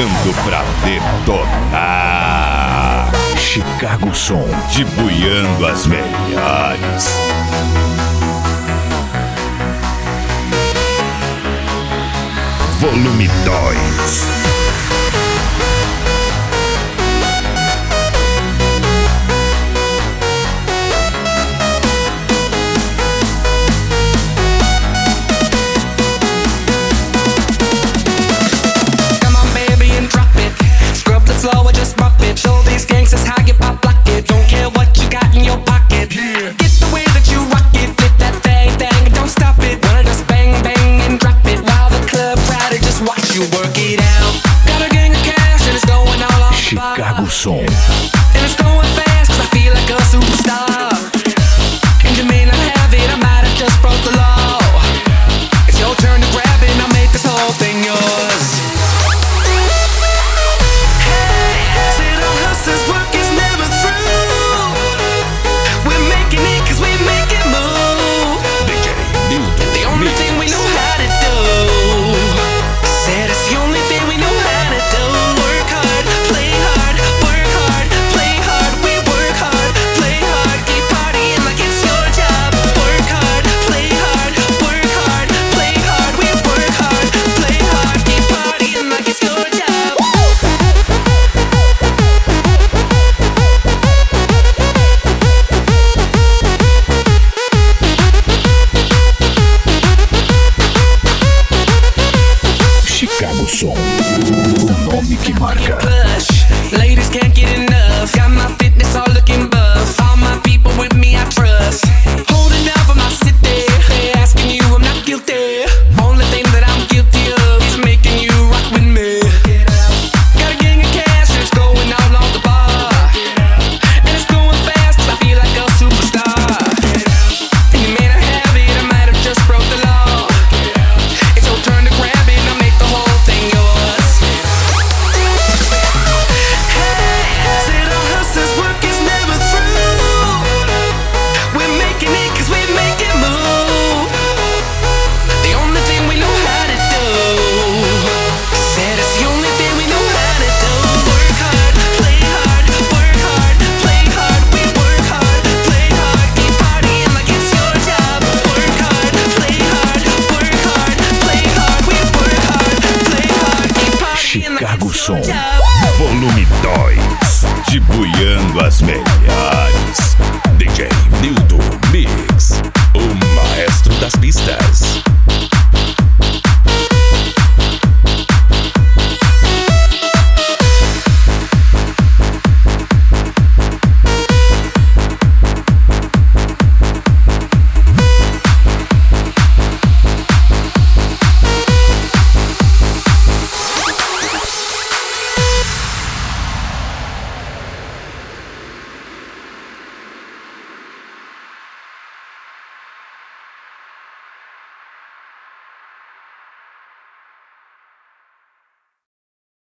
chegando pra detonar. Chicago Som, dibuiando as melhores. Volume 2. Slow and just rough it. Show these gangsters how you pop lock it. Don't care what you got in your pocket. Yeah. Get the way that you rock it. Flip that thing, and don't stop it. Wanna just bang, bang and drop it. While the club crowded, just watch you work it out. Got a gang of cash and it's going all on the bar. Chicago Som. And it's going fast cause I feel like a superstar. And you may not have it, I might have just broke the law. It's your turn to grab it and I'll make this whole thing yours. This work is never through. We're making it cause we make it move. DJ Mildo. The only thing we know how to do. Said it's the only thing we know how to do. Work hard, play hard, work hard, play hard. We work hard, play hard, keep partying like it's your job. Work hard, play hard, work hard, play hard. We work hard, play hard, keep partying like it's your job. Chicago Som, o nome que marca. Ladies can't get enough. Got my fitness all looking buff. All my people with me I trust. Holding down for my city. They asking you, I'm not guilty. Only thing that I'm guilty of is making you rock with me. Got a gang of cash and it's going all on the bar. And it's going fast cause I feel like a superstar. And you may not have it, I might have just broke the law. It's your turn to grab it and I'll make the whole thing yours. Hey, said our hustler's work is never through. We're making it cause we make it move. The only thing we know how to do. Said it's the only thing we know how to do. Work hard, play hard, work hard, play hard. We work hard, play hard, keep partying like it's your job. Work hard, play hard, work hard, play hard. We work hard, play hard, keep partying like Chicago it's Som, your job. volume 2. Dibuiando as melhores. DJ Mildo Mix, o maestro das pistas.